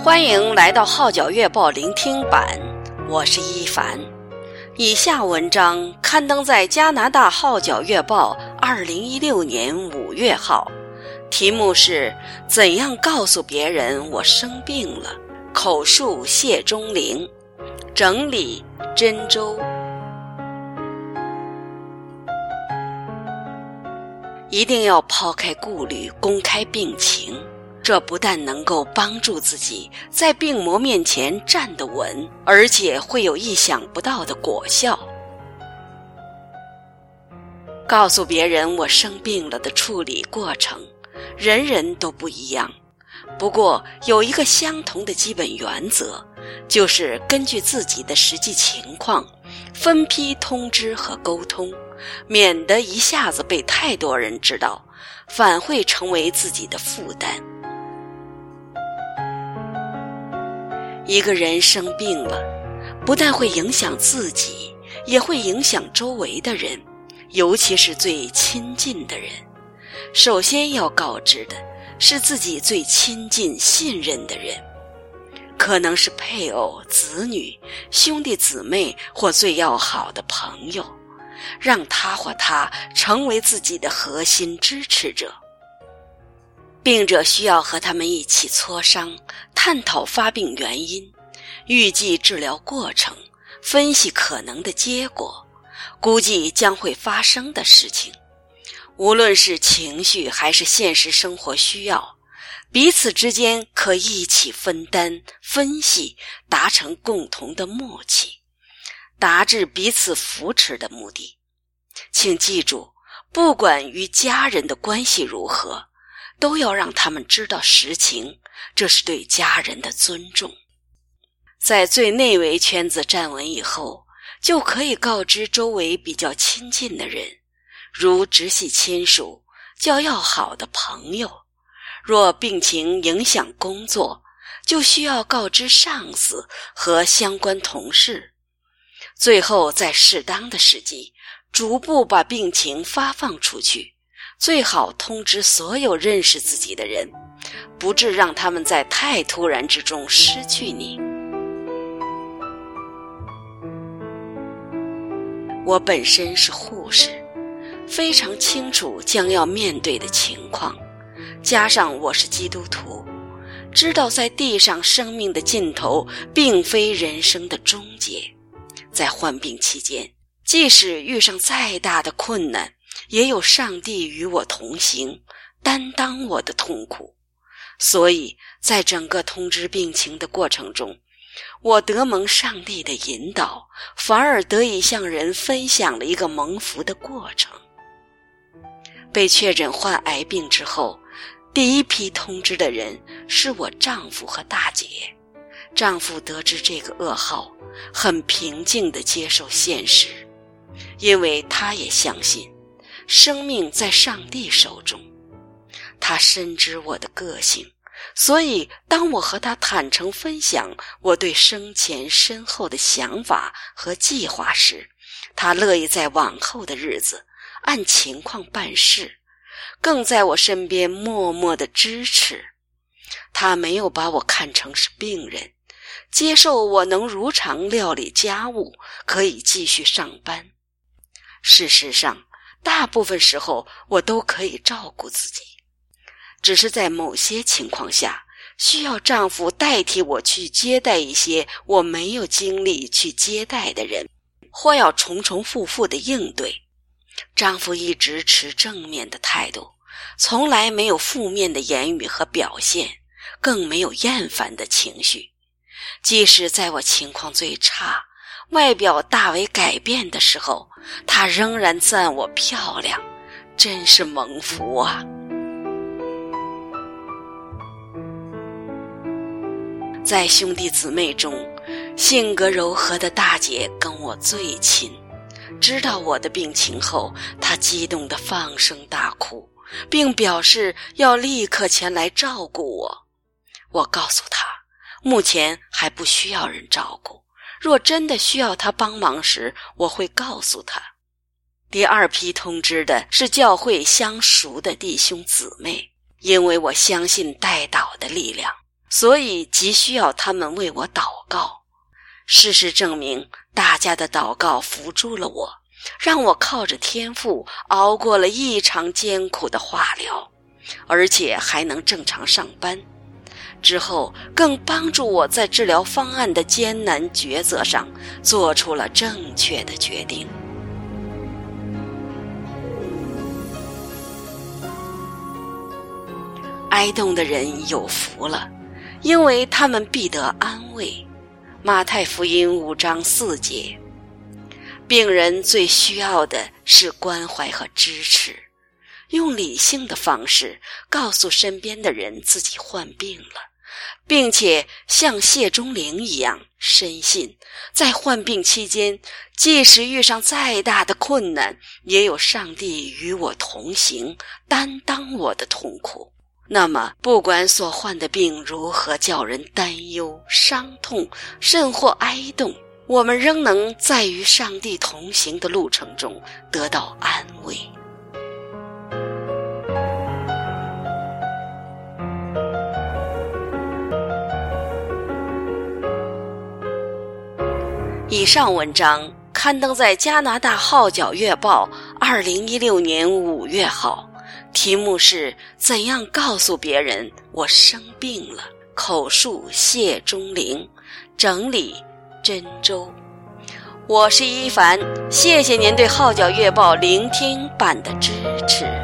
欢迎来到号角月报聆听版，我是一凡。以下文章刊登在加拿大号角月报2016年5月号，题目是怎样告诉别人我生病了，口述谢钟灵，整理真周。一定要抛开顾虑，公开病情，这不但能够帮助自己在病魔面前站得稳，而且会有意想不到的果效。告诉别人我生病了的处理过程，人人都不一样，不过有一个相同的基本原则，就是根据自己的实际情况分批通知和沟通，免得一下子被太多人知道，反会成为自己的负担。一个人生病了，不但会影响自己，也会影响周围的人，尤其是最亲近的人。首先要告知的是自己最亲近信任的人，可能是配偶、子女、兄弟姊妹或最要好的朋友，让他或她成为自己的核心支持者。病者需要和他们一起磋商，探讨发病原因，预计治疗过程，分析可能的结果，估计将会发生的事情。无论是情绪还是现实生活需要，彼此之间可一起分担、分析，达成共同的默契，达至彼此扶持的目的。请记住，不管与家人的关系如何，都要让他们知道实情，这是对家人的尊重。在最内围圈子站稳以后，就可以告知周围比较亲近的人，如直系亲属、较要好的朋友。若病情影响工作，就需要告知上司和相关同事。最后在适当的时机，逐步把病情发放出去，最好通知所有认识自己的人，不致让他们在太突然之中失去你。我本身是护士，非常清楚将要面对的情况，加上我是基督徒，知道在地上生命的尽头并非人生的终结。在患病期间，即使遇上再大的困难，也有上帝与我同行，担当我的痛苦。所以在整个通知病情的过程中，我得蒙上帝的引导，反而得以向人分享了一个蒙福的过程。被确诊患癌病之后，第一批通知的人是我丈夫和大姐。丈夫得知这个噩耗，很平静地接受现实，因为他也相信生命在上帝手中。他深知我的个性，所以当我和他坦诚分享我对生前身后的想法和计划时，他乐意在往后的日子按情况办事，更在我身边默默地支持。他没有把我看成是病人，接受我能如常料理家务，可以继续上班。事实上，大部分时候我都可以照顾自己，只是在某些情况下，需要丈夫代替我去接待一些我没有精力去接待的人，或要重重复复地应对。丈夫一直持正面的态度，从来没有负面的言语和表现，更没有厌烦的情绪。即使在我情况最差，外表大为改变的时候，他仍然赞我漂亮，真是蒙福啊！在兄弟姊妹中，性格柔和的大姐跟我最亲。知道我的病情后，她激动地放声大哭，并表示要立刻前来照顾我。我告诉她，目前还不需要人照顾，若真的需要她帮忙时，我会告诉她。第二批通知的是教会相熟的弟兄姊妹，因为我相信代祷的力量， 所以急需要他们为我祷告。事实证明，大家的祷告扶助了我，让我靠着天赋熬过了异常艰苦的化疗，而且还能正常上班。之后更帮助我在治疗方案的艰难抉择上做出了正确的决定。哀恸的人有福了，因为他们必得安慰。马太福音5章4节。病人最需要的是关怀和支持，用理性的方式告诉身边的人自己患病了，并且像谢钟灵一样深信，在患病期间，即使遇上再大的困难，也有上帝与我同行，担当我的痛苦。那么不管所患的病如何叫人担忧、伤痛，甚或哀恸，我们仍能在与上帝同行的路程中得到安慰。以上文章刊登在加拿大号角月报2016年5月号，题目是怎样告诉别人我生病了，口述谢钟灵，整理真周。我是一凡，谢谢您对号角月报聆听版的支持。